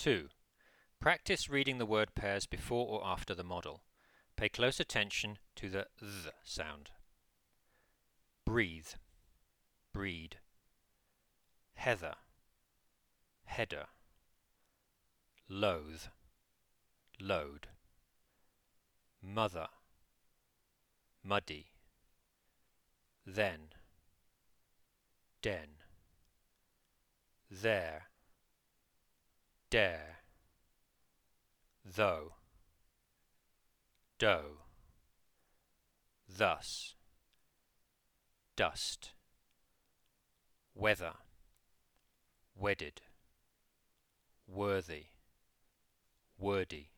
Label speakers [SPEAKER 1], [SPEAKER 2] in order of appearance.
[SPEAKER 1] 2. Practice reading the word pairs before or after the model. Pay close attention to the th sound. Breathe, breed. Heather, header. Loathe, load. Mother, muddy. Then, den. There, dare. Though, dough. Thus, dust. Weather, wedded. Worthy, wordy.